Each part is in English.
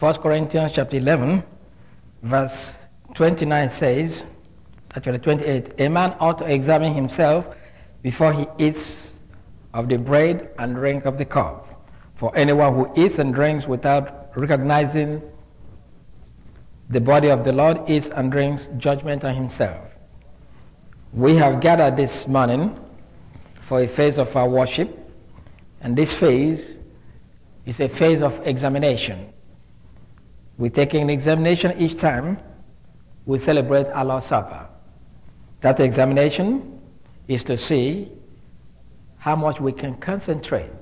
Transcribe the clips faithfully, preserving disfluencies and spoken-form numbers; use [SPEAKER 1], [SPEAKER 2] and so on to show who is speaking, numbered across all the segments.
[SPEAKER 1] First Corinthians chapter eleven, verse twenty-nine says, actually twenty-eight, a man ought to examine himself before he eats of the bread and drink of the cup. For anyone who eats and drinks without recognizing the body of the Lord eats and drinks judgment on himself. We have gathered this morning for a phase of our worship, and this phase is a phase of examination. We take an examination each time we celebrate our Lord's Supper. That examination is to see how much we can concentrate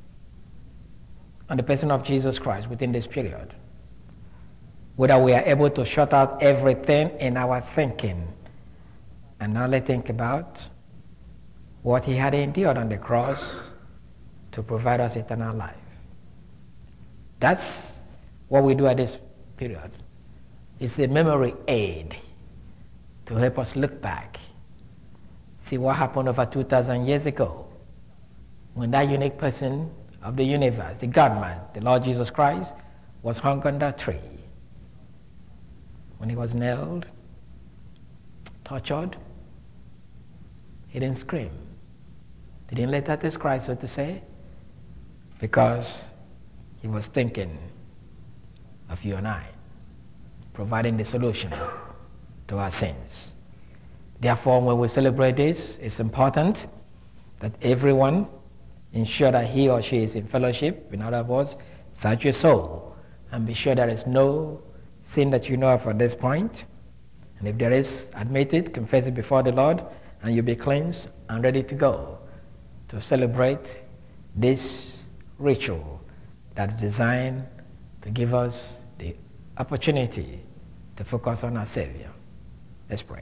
[SPEAKER 1] on the person of Jesus Christ within this period. Whether we are able to shut out everything in our thinking and only think about what he had endured on the cross to provide us eternal life. That's what we do at this period. It's a memory aid to help us look back, see what happened over two thousand years ago when that unique person of the universe, the God-man, the Lord Jesus Christ, was hung on that tree. When he was nailed, tortured, he didn't scream. He didn't let out his cry, so to say, because he was thinking of you and I, providing the solution to our sins. Therefore, when we celebrate this, it's important that everyone ensure that he or she is in fellowship. In other words, search your soul and be sure there is no sin that you know of at this point. And if there is, admit it, confess it before the Lord, and you'll be cleansed and ready to go to celebrate this ritual that is designed to give us the opportunity to focus on our Savior. Let's pray.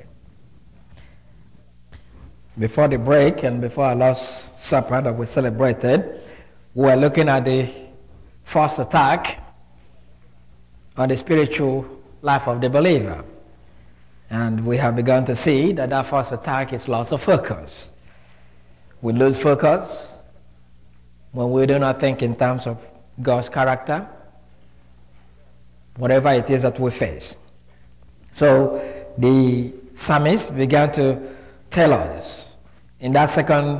[SPEAKER 1] Before the break and before our Lord's Supper that we celebrated, we were looking at the first attack on the spiritual life of the believer. And we have begun to see that that first attack is loss of focus. We lose focus when we do not think in terms of God's character, whatever it is that we face. So the psalmist began to tell us in that second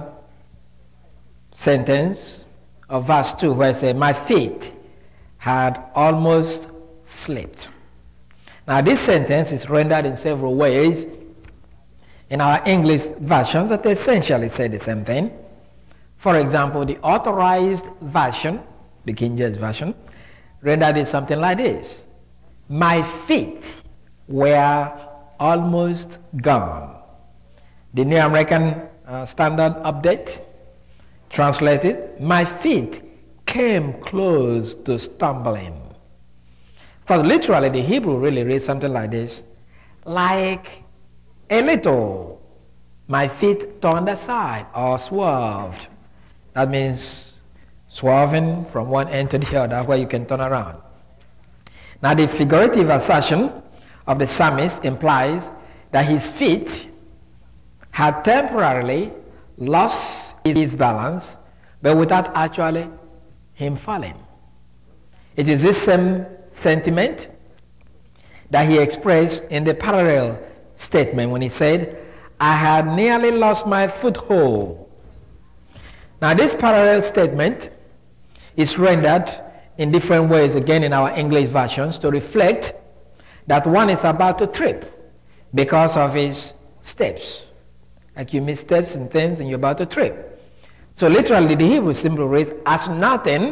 [SPEAKER 1] sentence of verse two, where it says, my feet had almost slipped. Now this sentence is rendered in several ways in our English versions that essentially say the same thing. For example, the Authorized Version, the King James Version, rendered it something like this: my feet were almost gone. The New American uh, Standard Update translated, my feet came close to stumbling. Because literally the Hebrew really reads something like this: like a little, my feet turned aside or swerved. That means swerving from one end to the other where you can turn around. Now the figurative assertion of the psalmist implies that his feet had temporarily lost his balance, but without actually him falling. It is this same sentiment that he expressed in the parallel statement when he said, I had nearly lost my foothold. Now this parallel statement is rendered in different ways again in our English versions to reflect that one is about to trip because of his steps. Like you miss steps and things and you're about to trip. So literally the Hebrew simply reads, as nothing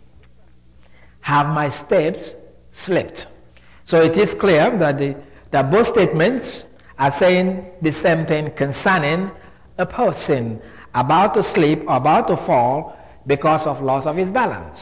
[SPEAKER 1] have my steps slipped. So it is clear that, the, that both statements are saying the same thing concerning a person about to slip or about to fall because of loss of his balance.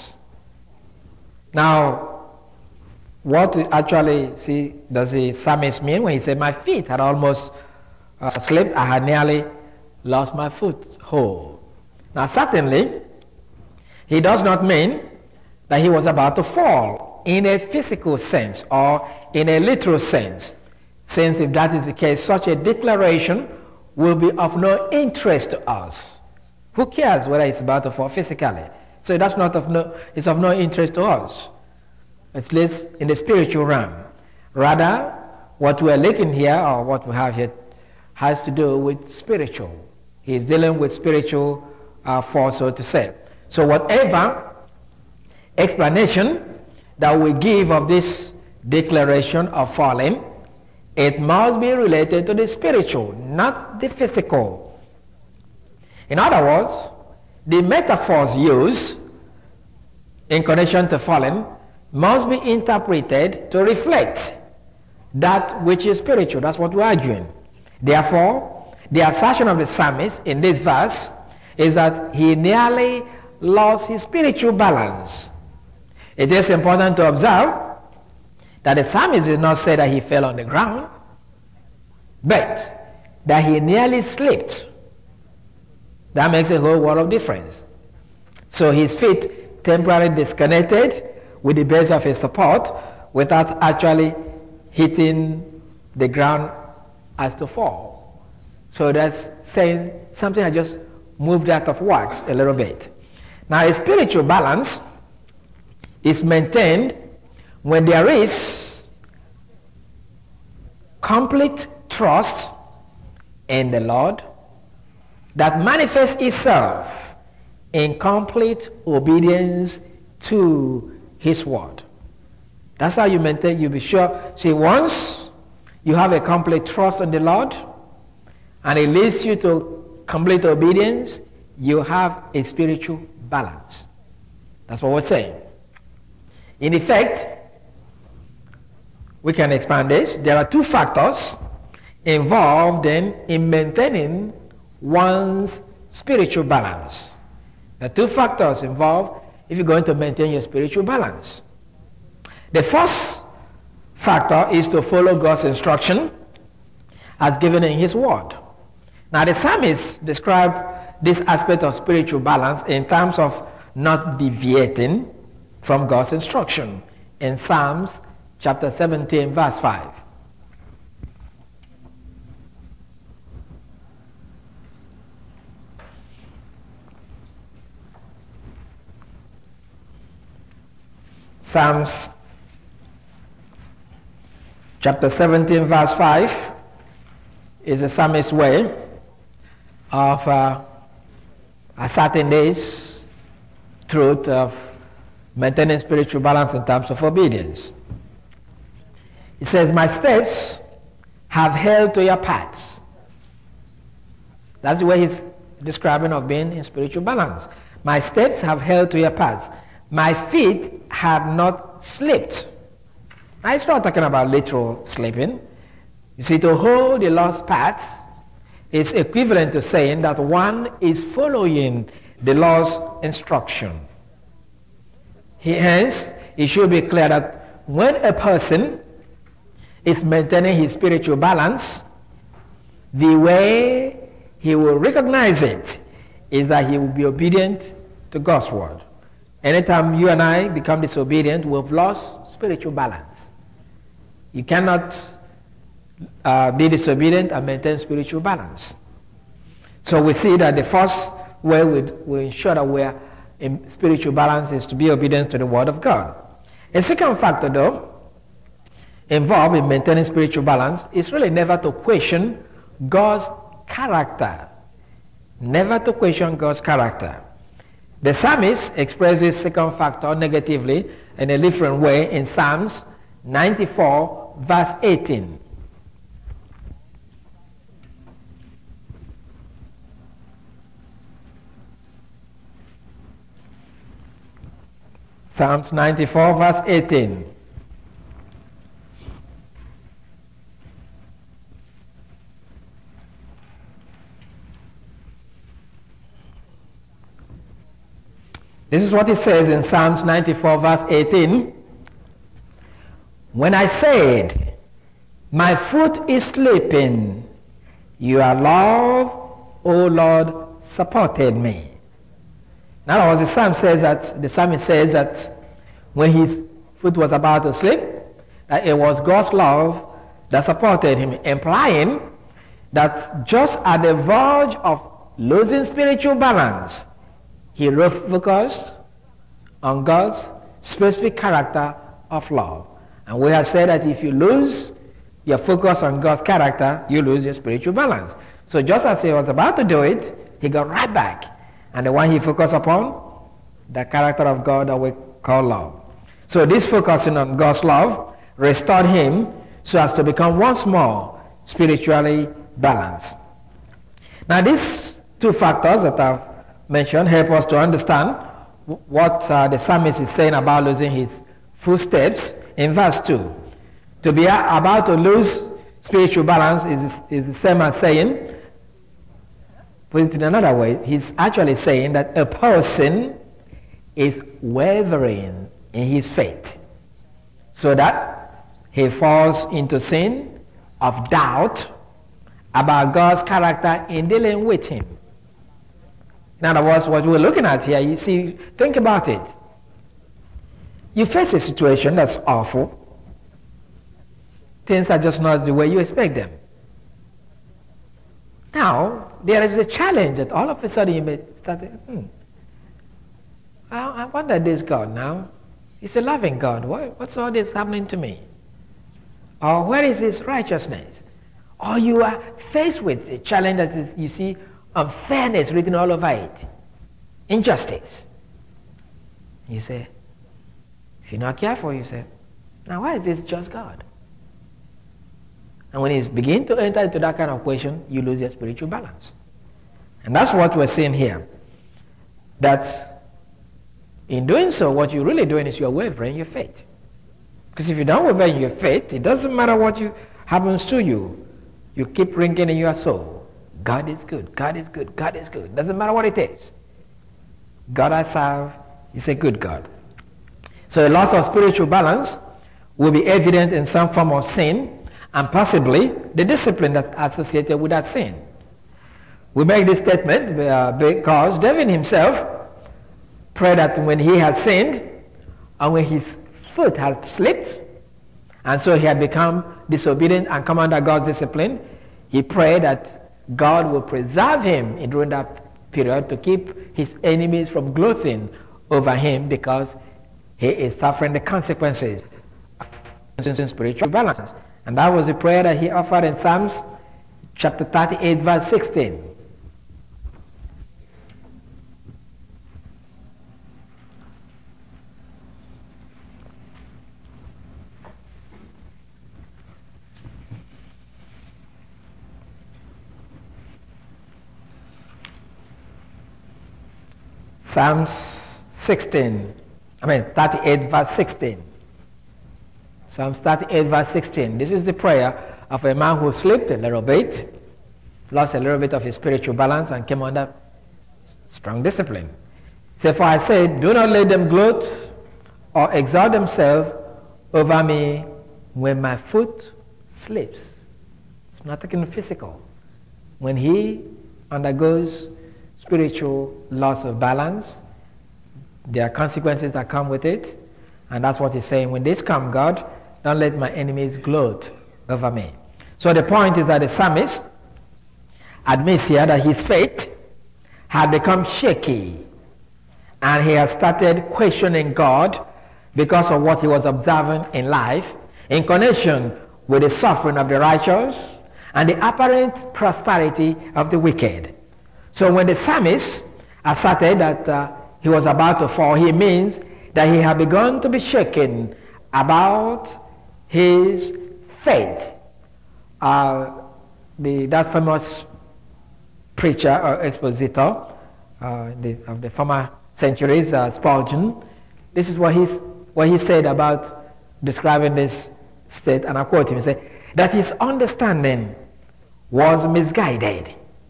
[SPEAKER 1] Now, what actually see, does the psalmist mean when he said, my feet had almost uh, slipped, I had nearly lost my foothold? Now certainly, he does not mean that he was about to fall in a physical sense or in a literal sense, since if that is the case, such a declaration will be of no interest to us. Who cares whether it's about to fall physically? So that's not of no, it's of no interest to us. at least in the spiritual realm. Rather, what we are looking here, or what we have here, has to do with spiritual. He is dealing with spiritual uh, force, so to say. So whatever explanation that we give of this declaration of falling, it must be related to the spiritual, not the physical. In other words, the metaphors used in connection to falling must be interpreted to reflect that which is spiritual. That's what we're arguing. Therefore, the assertion of the psalmist in this verse is that he nearly lost his spiritual balance. It is important to observe that the psalmist did not say that he fell on the ground, but that he nearly slipped. That makes a whole world of difference. So his feet temporarily disconnected with the base of his support without actually hitting the ground as to fall. So that's saying something had just moved out of wax a little bit. Now, a spiritual balance is maintained when there is complete trust in the Lord that manifests itself in complete obedience to His word. That's how you maintain, you be sure. See, once you have a complete trust in the Lord and it leads you to complete obedience, you have a spiritual balance. That's what we're saying. In effect, we can expand this. There are two factors involved in, in maintaining one's spiritual balance. There are two factors involved if you're going to maintain your spiritual balance. The first factor is to follow God's instruction as given in His word. Now, the psalmist described this aspect of spiritual balance in terms of not deviating from God's instruction in Psalms chapter seventeen, verse five. Psalms chapter seventeen, verse five is the psalmist's way of uh, asserting this truth of maintaining spiritual balance in terms of obedience. It says, "My steps have held to your paths." That's the way he's describing of being in spiritual balance. My steps have held to your paths. My feet have not slipped. Now, it's not talking about literal slipping. You see, to hold the lost path is equivalent to saying that one is following the Lord's instruction. Hence, it should be clear that when a person is maintaining his spiritual balance, the way he will recognize it is that he will be obedient to God's word. Anytime you and I become disobedient, we've lost spiritual balance. You cannot uh, be disobedient and maintain spiritual balance. So we see that the first way we, we ensure that we are in spiritual balance is to be obedient to the word of God. A second factor, though, involved in maintaining spiritual balance is really never to question God's character. Never to question God's character. The psalmist expresses this second factor negatively in a different way in Psalms ninety-four, verse eighteen. Psalms ninety-four, verse eighteen. This is what it says in Psalms ninety-four, verse eighteen. "When I said, my foot is slipping, your love, O Lord, supported me." Now, the psalm says that the psalmist says that when his foot was about to slip, that it was God's love that supported him, implying that just at the verge of losing spiritual balance, he refocused on God's specific character of love. And we have said that if you lose your focus on God's character, you lose your spiritual balance. So just as he was about to do it, he got right back. And the one he focused upon, the character of God that we call love. So this focusing on God's love restored him so as to become once more spiritually balanced. Now these two factors that I've mentioned help us to understand what uh, the psalmist is saying about losing his footsteps in verse two. To be about to lose spiritual balance is, is the same as saying, put it in another way, he's actually saying that a person is wavering in his faith, so that he falls into sin of doubt about God's character in dealing with him. In other words, what we're looking at here, you see, think about it. You face a situation that's awful. Things are just not the way you expect them. Now, there is a challenge that all of a sudden you may start thinking, hmm, I, I wonder this God now. He's a loving God. What, what's all this happening to me? Or where is his righteousness? Or you are faced with a challenge that is, you see, unfairness written all over it. Injustice. You say, if you're not careful, you say, now why is this just God? And when you begin to enter into that kind of question, you lose your spiritual balance. And that's what we're seeing here. That in doing so, what you're really doing is you're wavering your faith. Because if you don't waver in your faith, it doesn't matter what you, happens to you. You keep ringing in your soul. God is good, God is good, God is good. Doesn't matter what it is. God I serve is a good God. So a loss of spiritual balance will be evident in some form of sin, and possibly the discipline that's associated with that sin. We make this statement uh, because David himself prayed that when he had sinned, and when his foot had slipped, and so he had become disobedient and come under God's discipline, he prayed that God will preserve him in during that period to keep his enemies from gloating over him, because he is suffering the consequences of spiritual balance. And that was the prayer that he offered in Psalms chapter thirty-eight, verse sixteen. Psalms sixteen, I mean thirty-eight, verse sixteen. Psalms thirty-eight, verse sixteen. This is the prayer of a man who slipped a little bit, lost a little bit of his spiritual balance, and came under strong discipline. So for I said, do not let them gloat or exalt themselves over me when my foot slips. It's not taking physical. When he undergoes spiritual loss of balance, there are consequences that come with it. And that's what he's saying. When this come, God, don't let my enemies gloat over me. So the point is that the psalmist admits here that his faith had become shaky, and he has started questioning God because of what he was observing in life in connection with the suffering of the righteous and the apparent prosperity of the wicked. So when the psalmist asserted that uh, he was about to fall, he means that he had begun to be shaken about his faith. Uh, the, that famous preacher or expositor uh, the, of the former centuries, uh, Spurgeon, this is what, he's, what he said about describing this state, and I quote him, he said, that his understanding was misguided.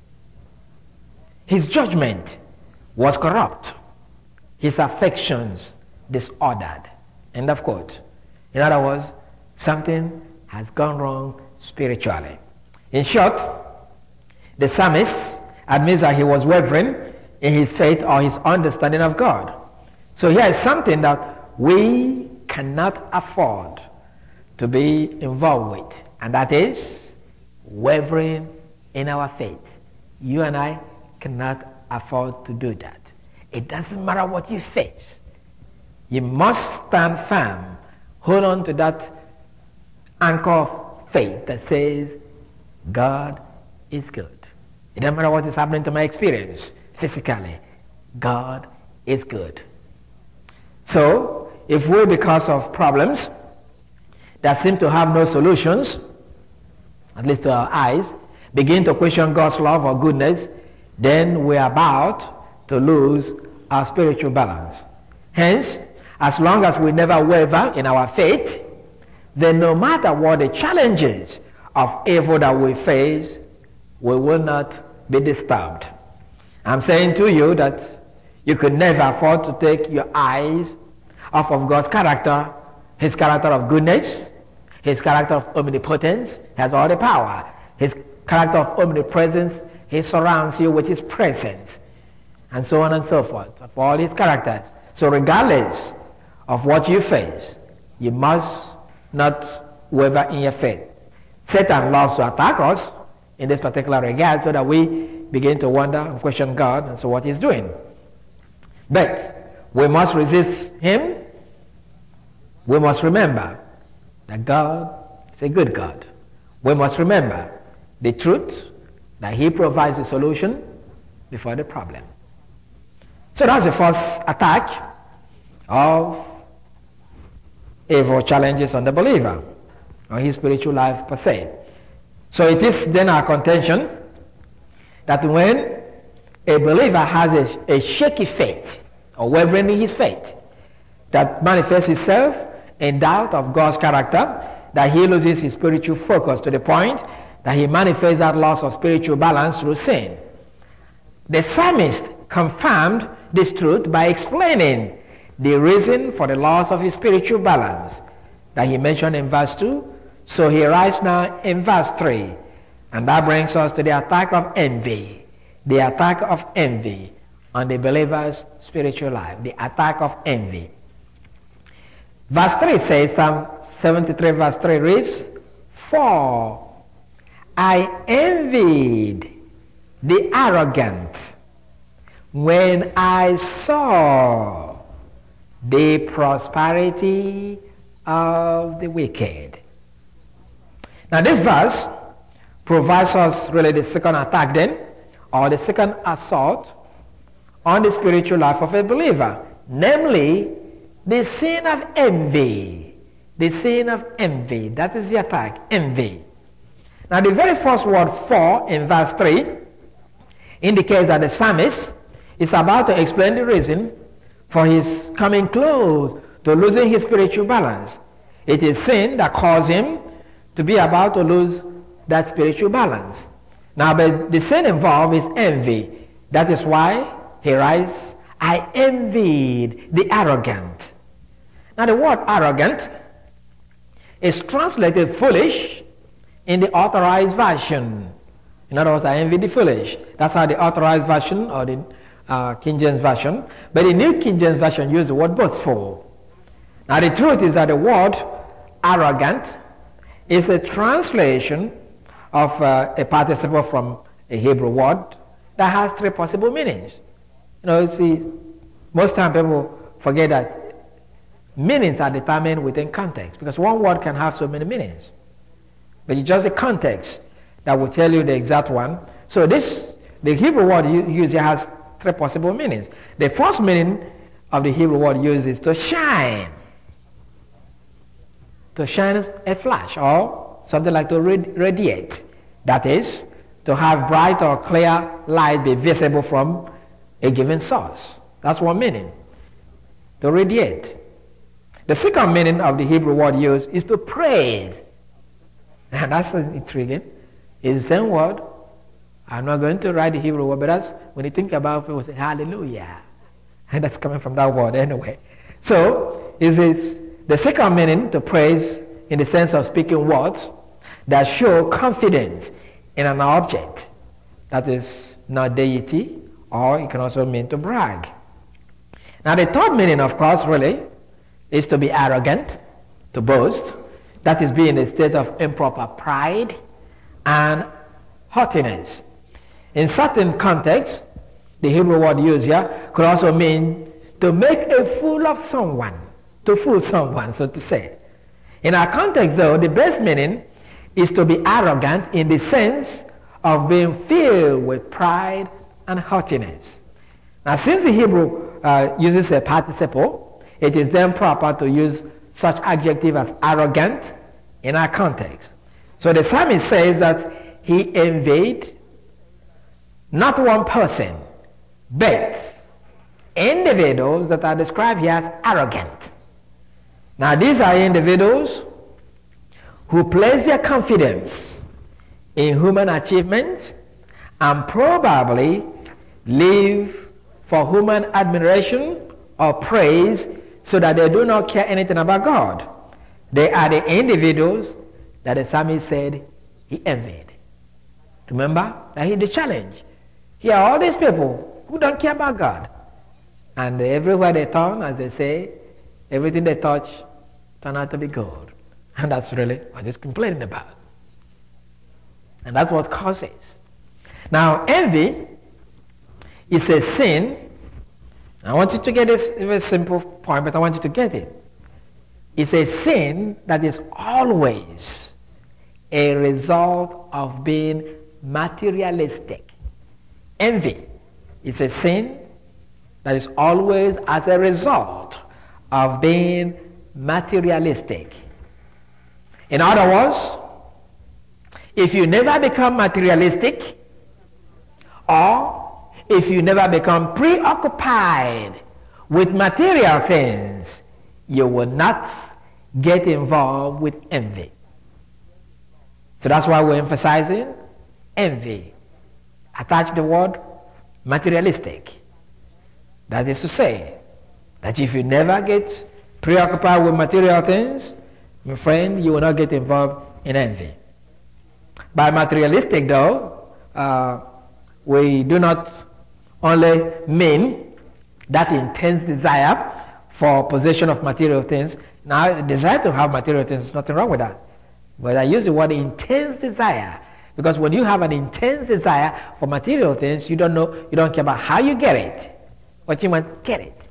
[SPEAKER 1] His judgment was corrupt. His affections disordered. End of quote. In other words, something has gone wrong spiritually. In short, the psalmist admits that he was wavering in his faith or his understanding of God. So here is something that we cannot afford to be involved with, and that is wavering in our faith. You and I cannot afford to do that. It doesn't matter what you face. You must stand firm hold on to that anchor of faith that says, God is good. It doesn't matter what is happening to my experience physically. God is good. So, if we, because of problems that seem to have no solutions, at least to our eyes, begin to question God's love or goodness, then we are about to lose our spiritual balance. Hence, as long as we never waver in our faith, then no matter what the challenges of evil that we face, we will not be disturbed. I'm saying to you that you could never afford to take your eyes off of God's character, His character of goodness, His character of omnipotence, has all the power. His character of omnipresence, He surrounds you with His presence, and so on and so forth, of all His characters. So regardless of what you face, you must not waver in your faith. Satan loves to attack us in this particular regard so that we begin to wonder and question God and so what He's doing. But we must resist him. We must remember that God is a good God. We must remember the truth that He provides the solution before the problem. So that's the first attack of evil challenges on the believer, on his spiritual life per se. So it is then our contention that when a believer has a, a shaky faith or wavering in his faith that manifests itself in doubt of God's character, that he loses his spiritual focus to the point that he manifests that loss of spiritual balance through sin. The psalmist confirmed this truth by explaining the reason for the loss of his spiritual balance that he mentioned in verse two. So he writes now in verse three, and that brings us to the attack of envy. The attack of envy on the believer's spiritual life. The attack of envy. Verse three says, Psalm seventy-three verse three reads, For I envied the arrogant when I saw the prosperity of the wicked. Now this verse provides us really the second attack then, or the second assault on the spiritual life of a believer, namely the sin of envy. The sin of envy. That is the attack, envy. Now the very first word for in verse three indicates that the psalmist is about to explain the reason for his coming close to losing his spiritual balance. It is sin that caused him to be about to lose that spiritual balance. Now, but the sin involved is envy. That is why he writes, I envied the arrogant. Now, the word arrogant is translated foolish in the authorized version. In other words, I envy the foolish. That's how the authorized version or the uh, King James version. But the New King James version uses the word boastful. Now, the truth is that the word arrogant is a translation of uh, a participle from a Hebrew word that has three possible meanings. You know, you see, most times people forget that meanings are determined within context, because one word can have so many meanings. But it's just the context that will tell you the exact one. So this, the Hebrew word used here has three possible meanings. The first meaning of the Hebrew word used is to shine. To shine a flash, or something like to radiate. That is, to have bright or clear light be visible from a given source. That's one meaning. To radiate. The second meaning of the Hebrew word used is to praise. And that's intriguing. It's the same word. I'm not going to write the Hebrew word, but that's, when you think about it, people say hallelujah. And that's coming from that word anyway. So, is it the second meaning to praise in the sense of speaking words that show confidence in an object. That is not deity, or it can also mean to brag. Now the third meaning, of course, really, is to be arrogant, to boast. That is being in a state of improper pride and haughtiness. In certain contexts, the Hebrew word used here could also mean to make a fool of someone. To fool someone, so to say. In our context, though, the best meaning is to be arrogant in the sense of being filled with pride and haughtiness. Now, since the Hebrew uh, uses a participle, it is then proper to use such adjective as arrogant in our context. So the psalmist says that he envied not one person, but individuals that are described here as arrogant. Now, these are individuals who place their confidence in human achievements and probably live for human admiration or praise, so that they do not care anything about God. They are the individuals that the psalmist said he envied. Remember that he did challenge. Here are all these people who don't care about God. And everywhere they turn, as they say, everything they touch turn out to be gold. And that's really what he's complaining about. And that's what causes. Now, envy is a sin. I want you to get this very simple point, but I want you to get it. It's a sin that is always a result of being materialistic. Envy is a sin that is always as a result of being materialistic. In other words, if you never become materialistic, or if you never become preoccupied with material things, you will not get involved with envy. So that's why we're emphasizing envy. Attach the word materialistic. That is to say, that if you never get preoccupied with material things, my friend, you will not get involved in envy. By materialistic, though, uh, we do not only mean that intense desire for possession of material things. Now, the desire to have material things, there's nothing wrong with that. But I use the word intense desire, because when you have an intense desire for material things, you don't know, you don't care about how you get it, but you want to get it.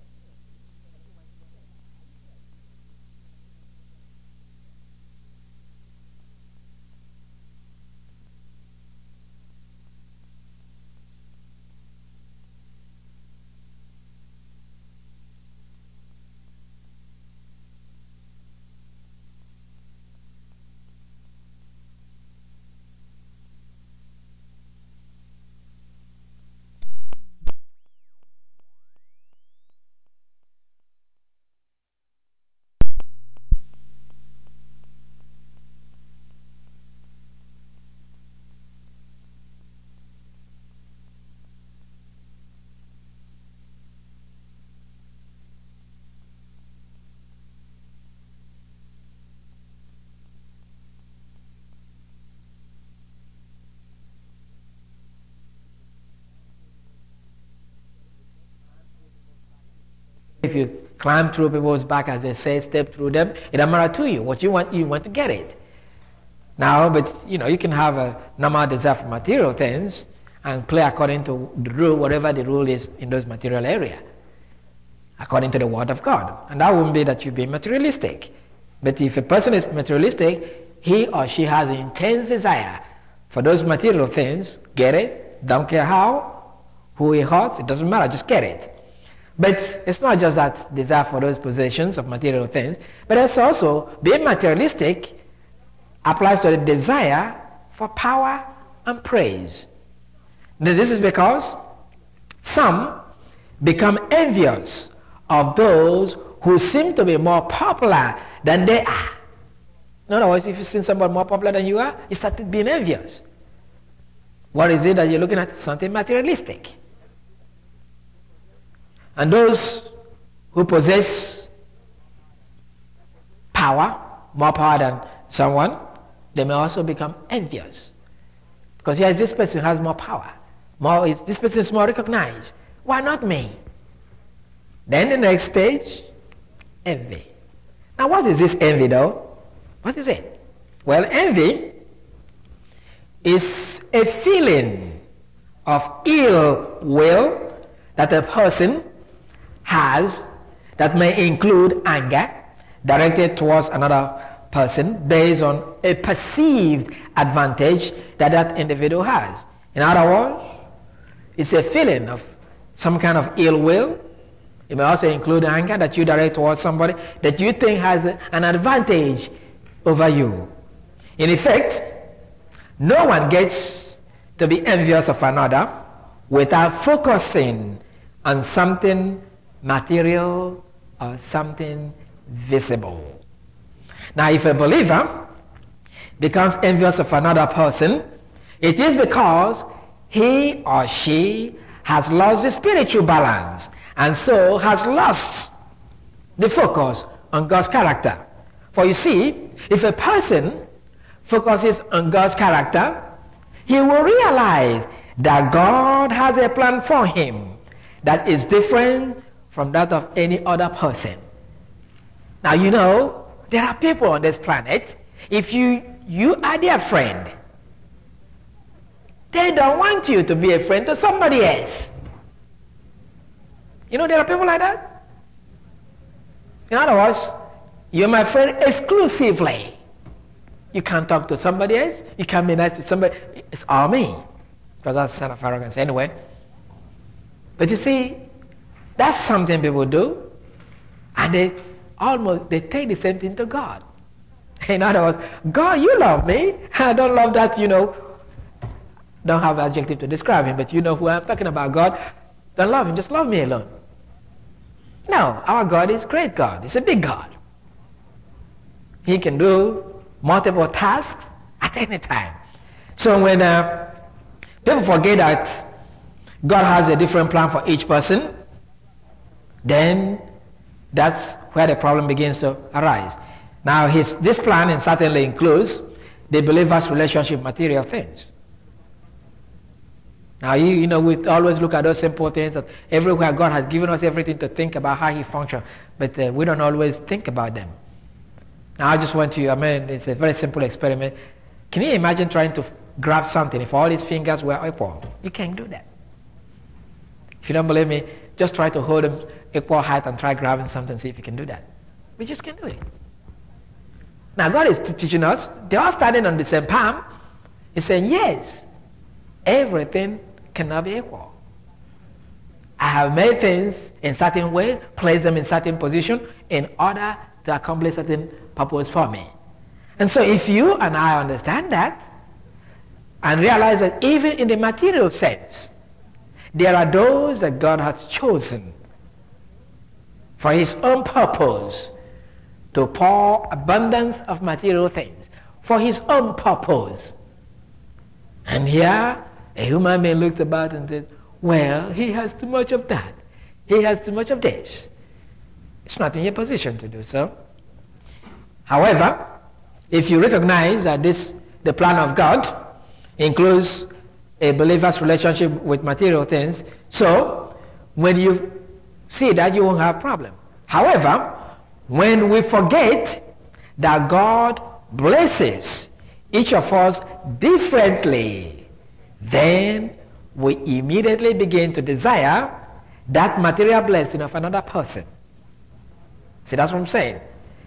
[SPEAKER 1] If you climb through people's back, as they say, step through them, it doesn't matter to you. What you want, you want to get it. Now, but you know, you can have a normal desire for material things and play according to the rule, whatever the rule is in those material area, according to the word of God. And that wouldn't be that you be materialistic. But if a person is materialistic, he or she has an intense desire for those material things, get it, don't care how, who it hurts, it doesn't matter, just get it. But it's not just that desire for those possessions of material things, but it's also being materialistic applies to the desire for power and praise. Now, this is because some become envious of those who seem to be more popular than they are. In other words, if you've seen somebody more popular than you are, you start being envious. What is it that you're looking at? Something materialistic. And those who possess power, more power than someone, they may also become envious. Because yes, this person has more power. More is, this person is more recognized. Why not me? Then the next stage, envy. Now what is this envy though? What is it? Well, envy is a feeling of ill will that a person has that may include anger, directed towards another person based on a perceived advantage that that individual has. In other words, it's a feeling of some kind of ill will. It may also include anger that you direct towards somebody that you think has an advantage over you. In effect, no one gets to be envious of another without focusing on something material or something visible. Now, if a believer becomes envious of another person, it is because he or she has lost the spiritual balance and so has lost the focus on God's character. For you see, if a person focuses on God's character, he will realize that God has a plan for him that is different from that of any other person. Now, you know, there are people on this planet, if you, you are their friend, they don't want you to be a friend to somebody else. You know, there are people like that. In other words, you're my friend exclusively. You can't talk to somebody else. You can't be nice to somebody. It's all me. Because that's a sign of arrogance anyway. But you see, that's something people do. And they almost, they take the same thing to God. In other words, God, you love me. I don't love that, you know. Don't have an adjective to describe him, but you know who I'm talking about. God, don't love him, just love me alone. No, our God is great God. He's a big God. He can do multiple tasks at any time. So when uh, people forget that God has a different plan for each person, then that's where the problem begins to arise. Now, his, this plan certainly includes the believer's relationship with material things. Now, you, you know, we always look at those simple things that everywhere God has given us everything to think about how he functions, but uh, we don't always think about them. Now, I just want to, I mean, it's a very simple experiment. Can you imagine trying to grab something if all his fingers were equal? You can't do that. If you don't believe me, just try to hold them equal height and try grabbing something, see if you can do that. We just can't do it. Now, God is teaching us, they're all standing on the same palm. He's saying, yes, everything cannot be equal. I have made things in certain way, placed them in certain position in order to accomplish certain purpose for me. And so if you and I understand that and realize that even in the material sense, there are those that God has chosen for his own purpose to pour abundance of material things for his own purpose. And here, a human being looks about and says, well, he has too much of that. He has too much of this. It's not in your position to do so. However, if you recognize that this, the plan of God includes a believer's relationship with material things, so when you see that, you won't have a problem. However, when we forget that God blesses each of us differently, then we immediately begin to desire that material blessing of another person. See, that's what I'm saying.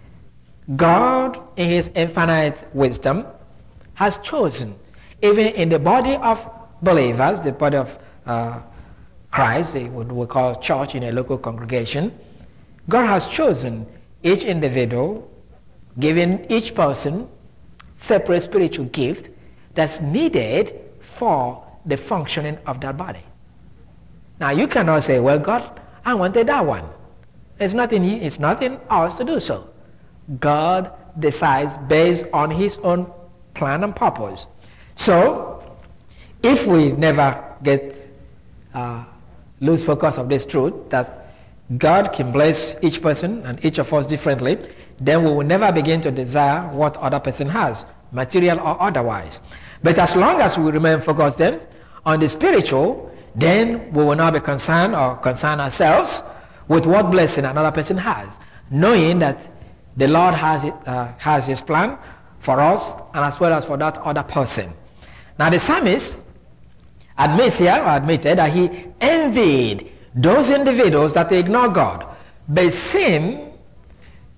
[SPEAKER 1] God, in his infinite wisdom, has chosen, even in the body of believers, the body of uh, Christ, what we call church in a local congregation, God has chosen each individual, giving each person separate spiritual gift that's needed for the functioning of that body. Now, you cannot say, well, God, I wanted that one. It's not in, it's not in us to do so. God decides based on his own plan and purpose. So, if we never get uh, lose focus of this truth, that God can bless each person and each of us differently, then we will never begin to desire what other person has, material or otherwise. But as long as we remain focused then on the spiritual, then we will not be concerned or concern ourselves with what blessing another person has, knowing that the Lord has it, uh, has his plan for us and as well as for that other person. Now the psalmist admits here, or admitted, that he envied those individuals that ignore God, but seem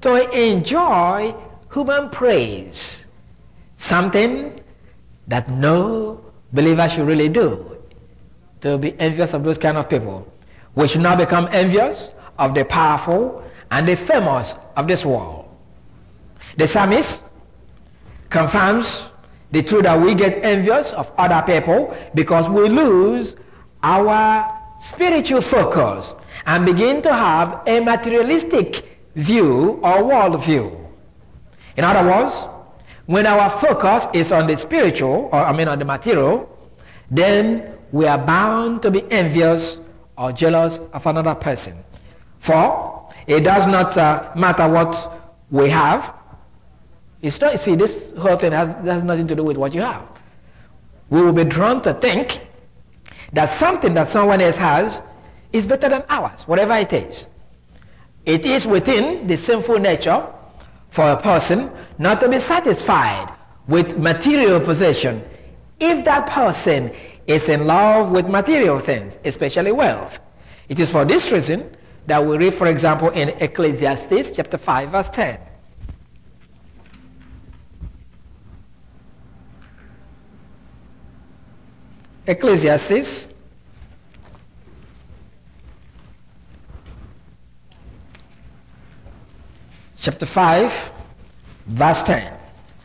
[SPEAKER 1] to enjoy human praise, something that no believer should really do, to be envious of those kind of people. We should not become envious of the powerful and the famous of this world. The psalmist confirms the truth that we get envious of other people because we lose our spiritual focus and begin to have a materialistic view or world view. In other words, when our focus is on the spiritual, or I mean on the material, then we are bound to be envious or jealous of another person. For it does not uh, matter what we have. It's not, see, this whole thing has, has nothing to do with what you have. We will be drawn to think that something that someone else has is better than ours, whatever it is. It is within the sinful nature for a person not to be satisfied with material possession if that person is in love with material things, especially wealth. It is for this reason that we read, for example, in Ecclesiastes chapter five, verse ten. Ecclesiastes chapter five, verse ten.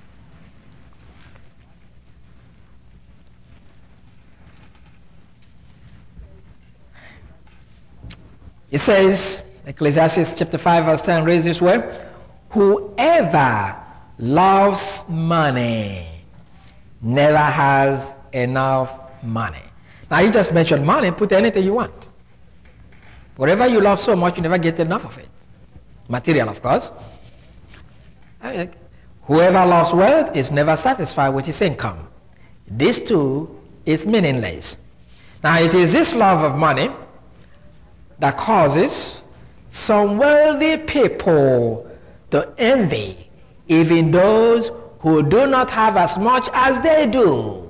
[SPEAKER 1] It says, Ecclesiastes chapter five, verse ten reads this way: whoever loves money never has enough money. Now, you just mentioned money, put anything you want. Whatever you love so much, you never get enough of it. Material, of course. I mean, whoever loves wealth is never satisfied with his income. This too is meaningless. Now, it is this love of money that causes some wealthy people to envy even those who do not have as much as they do.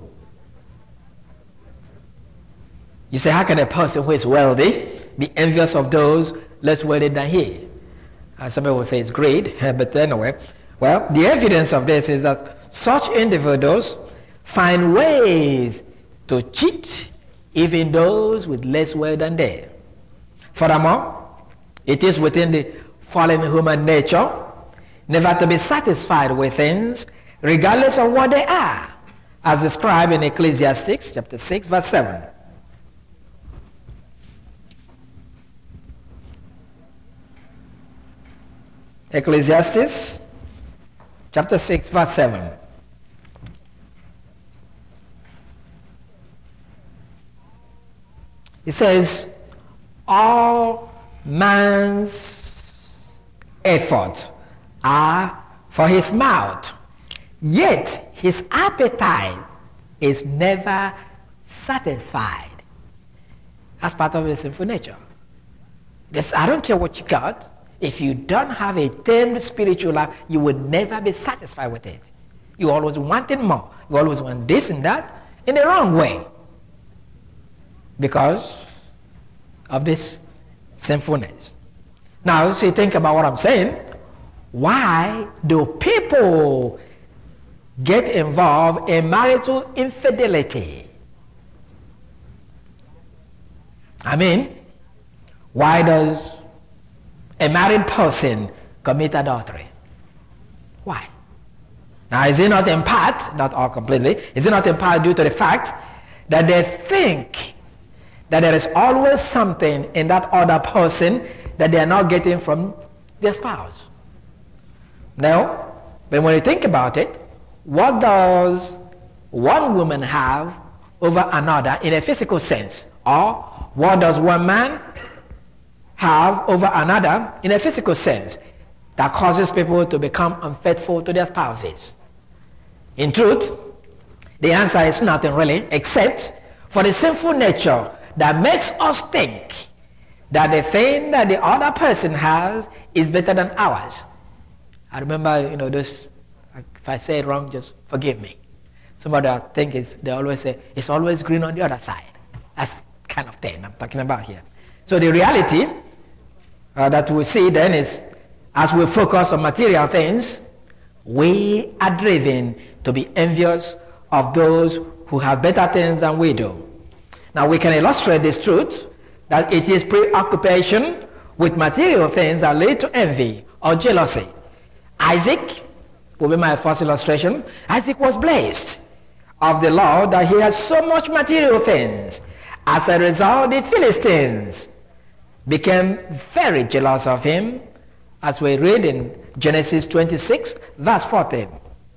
[SPEAKER 1] You say, how can a person who is wealthy be envious of those less wealthy than he? And some people will say it's greed, but anyway, well, the evidence of this is that such individuals find ways to cheat even those with less wealth than they. Furthermore, it is within the fallen human nature never to be satisfied with things, regardless of what they are, as described in Ecclesiastes chapter six, verse seven. Ecclesiastes chapter six, verse seven. It says, all man's efforts are for his mouth, yet his appetite is never satisfied. That's part of the sinful nature. This, I don't care what you got. If you don't have a tamed spiritual life, you will never be satisfied with it. You always wanting more. You always want this and that in the wrong way, because of this sinfulness. Now, see, think about what I'm saying. Why do people get involved in marital infidelity? I mean, why does a married person commit adultery? Why? Now, is it not in part, not all completely, is it not in part due to the fact that they think that there is always something in that other person that they are not getting from their spouse? Now, but when you think about it, what does one woman have over another in a physical sense? Or what does one man have over another in a physical sense that causes people to become unfaithful to their spouses? In truth, the answer is nothing really, except for the sinful nature that makes us think that the thing that the other person has is better than ours. I remember, you know, this, if I say it wrong, just forgive me. Somebody I think is, they always say, it's always green on the other side. That's kind of thing I'm talking about here. So the reality uh, that we see then is, as we focus on material things, we are driven to be envious of those who have better things than we do. Now we can illustrate this truth that it is preoccupation with material things that lead to envy or jealousy. Isaac will be my first illustration. Isaac was blessed of the Lord that he had so much material things. As a result, the Philistines became very jealous of him, as we read in Genesis twenty-six, verse fourteen.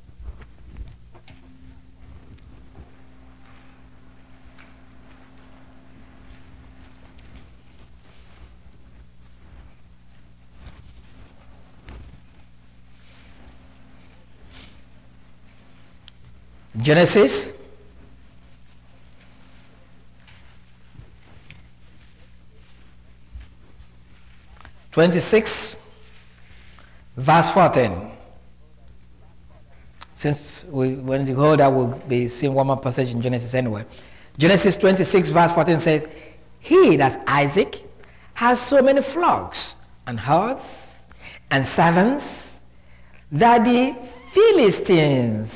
[SPEAKER 1] Genesis twenty-six, verse fourteen. Since we, when you go there, we'll be seeing one more passage in Genesis anyway. Genesis twenty-six, verse fourteen says, "He," that Isaac, "has so many flocks and herds and servants that the Philistines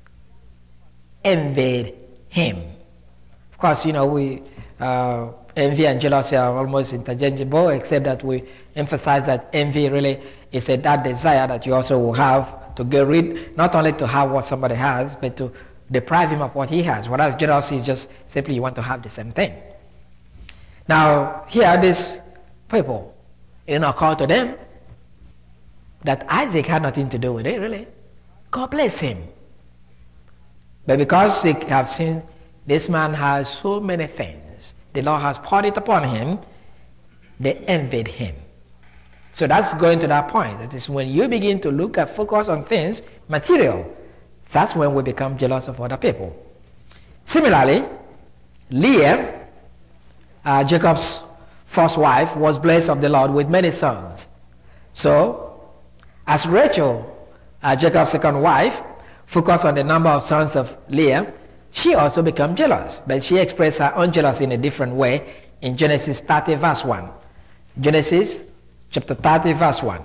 [SPEAKER 1] envied him." Of course, you know, we uh, envy and jealousy are almost interchangeable, except that we emphasize that envy really is a that desire that you also will have to get rid, not only to have what somebody has, but to deprive him of what he has. Whereas jealousy is just simply you want to have the same thing. Now, here these people, you know, call to them that Isaac had nothing to do with it, really. God bless him. But because they have seen this man has so many things, the Lord has poured it upon him, they envied him. So that's going to that point. That is when you begin to look at focus on things, material, that's when we become jealous of other people. Similarly, Leah, uh, Jacob's first wife, was blessed of the Lord with many sons. So, as Rachel, uh, Jacob's second wife, focused on the number of sons of Leah, she also became jealous, but she expressed her own jealousy in a different way in Genesis thirty, verse one. Genesis chapter thirty, verse one.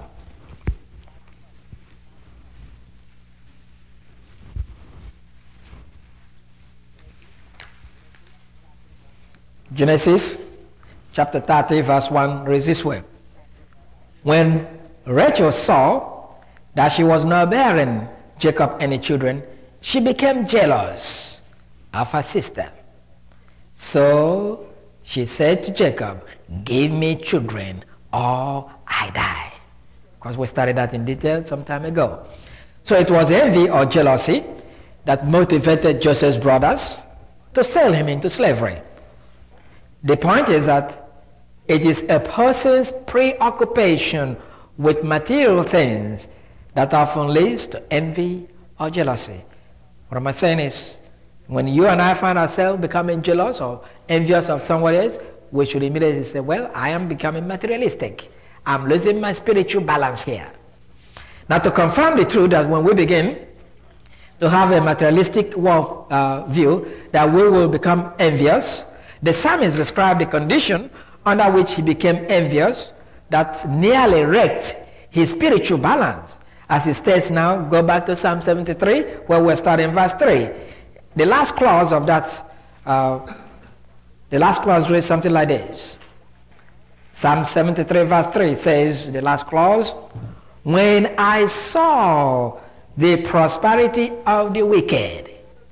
[SPEAKER 1] Genesis chapter thirty, verse one reads this way. When Rachel saw that she was not bearing Jacob any children, she became jealous of her sister. So she said to Jacob, "Give me children or I die." Because we studied that in detail some time ago. So it was envy or jealousy that motivated Joseph's brothers to sell him into slavery. The point is that it is a person's preoccupation with material things that often leads to envy or jealousy. What am I saying is, when you and I find ourselves becoming jealous or envious of someone else, we should immediately say, well, I am becoming materialistic. I'm losing my spiritual balance here. Now, to confirm the truth that when we begin to have a materialistic world, uh, view, that we will become envious, the psalmist described the condition under which he became envious that nearly wrecked his spiritual balance. As it states now, go back to Psalm seventy-three, where we're starting verse three. The last clause of that, uh, the last clause reads something like this. Psalm seventy-three, verse three says, the last clause, "When I saw the prosperity of the wicked."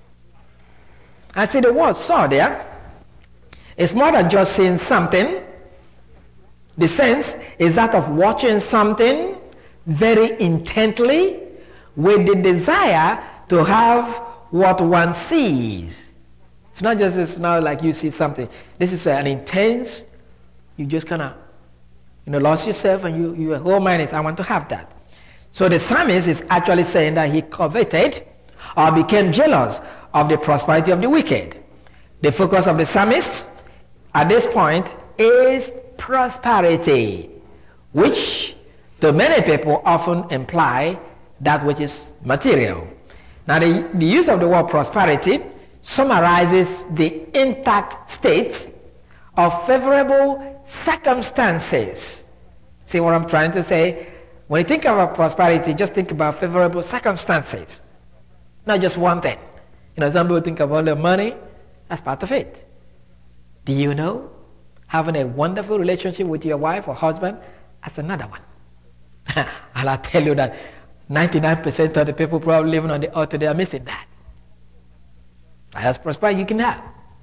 [SPEAKER 1] I see the word "saw" there. It's more than just seeing something. The sense is that of watching something very intently with the desire to have what one sees. It's not just it's not like you see something. This is an intense, you just kind of, you know, lost yourself and you, your whole mind is, I want to have that. So the psalmist is actually saying that he coveted or became jealous of the prosperity of the wicked. The focus of the psalmist at this point is prosperity, which to many people often imply that which is material. Now the, the use of the word prosperity summarizes the intact state of favorable circumstances. See what I'm trying to say? When you think about prosperity, just think about favorable circumstances, not just one thing. You know, some people think about the money, that's part of it. Do you know having a wonderful relationship with your wife or husband, that's another one. And I tell you that ninety-nine percent of the people probably living on the earth today are missing that. That's prosperity you can have.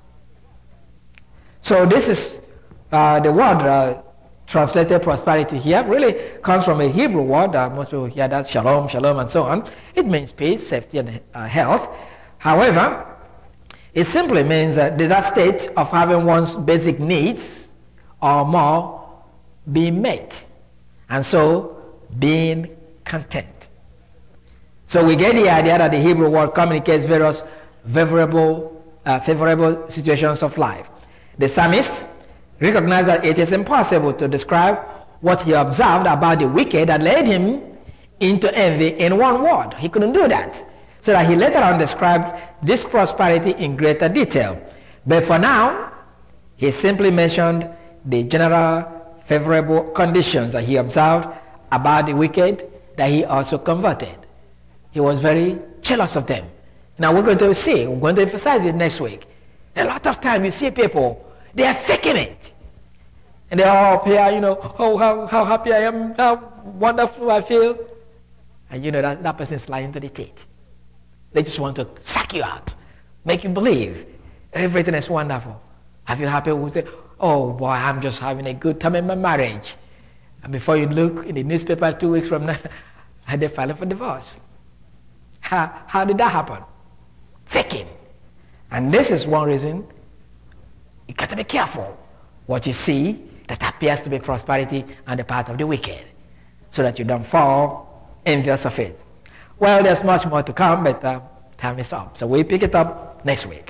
[SPEAKER 1] So this is uh, the word uh, translated prosperity here really comes from a Hebrew word. Uh, most people hear that, shalom, shalom, and so on. It means peace, safety, and uh, health. However, it simply means uh, that state of having one's basic needs or more being met, and so being content. So we get the idea that the Hebrew word communicates various favorable, uh, favorable situations of life. The psalmist recognized that it is impossible to describe what he observed about the wicked that led him into envy in one word. He couldn't do that. So that he later on described this prosperity in greater detail. But for now, he simply mentioned the general favorable conditions that he observed about the wicked that he also converted. He was very jealous of them. Now we're going to see, we're going to emphasize it next week. A lot of times you see people, they are faking it. And they're all up here, you know, oh, how, how happy I am, how wonderful I feel. And you know that, that person is lying to the teeth. They just want to suck you out, make you believe everything is wonderful. Have you happy with it? Oh boy, I'm just having a good time in my marriage. And before you look in the newspaper two weeks from now, and they're filing for divorce. How, how did that happen? Faking. And this is one reason you got to be careful what you see that appears to be prosperity on the part of the wicked, so that you don't fall envious of it. Well, there's much more to come, but uh, time is up. So we'll pick it up next week.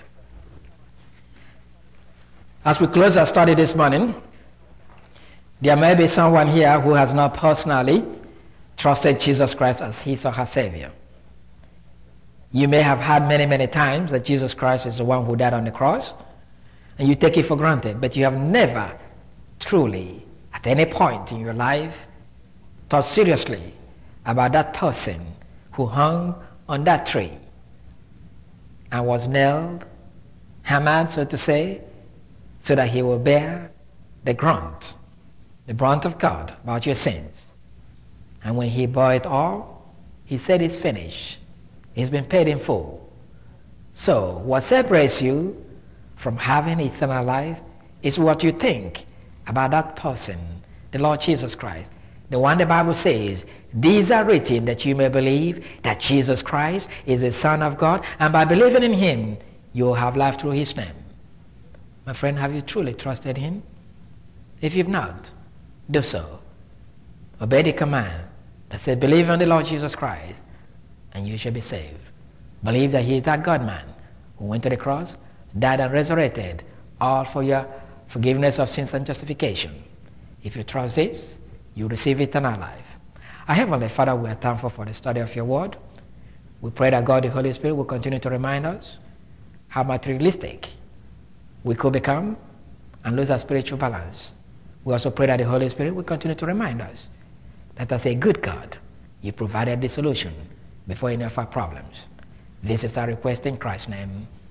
[SPEAKER 1] As we close our study this morning, there may be someone here who has not personally trusted Jesus Christ as his or her Savior. You may have heard many, many times that Jesus Christ is the one who died on the cross, and you take it for granted, but you have never truly, at any point in your life, thought seriously about that person who hung on that tree and was nailed, hammered, so to say, so that he will bear the grunt, the brunt of God about your sins. And when he bore it all, he said it's finished. It's been paid in full. So what separates you from having eternal life is what you think about that person, the Lord Jesus Christ. The one the Bible says, these are written that you may believe that Jesus Christ is the Son of God, and by believing in him, you will have life through his name. My friend, have you truly trusted him? If you've not, do so. Obey the command that says, believe in the Lord Jesus Christ, and you shall be saved. Believe that he is that God-man who went to the cross, died and resurrected, all for your forgiveness of sins and justification. If you trust this, you receive eternal life. Our Heavenly Father, we are thankful for the study of your word. We pray that God the Holy Spirit will continue to remind us how materialistic we could become and lose our spiritual balance. We also pray that the Holy Spirit will continue to remind us that as a good God, you provided the solution before any of our problems. This is our request in Christ's name.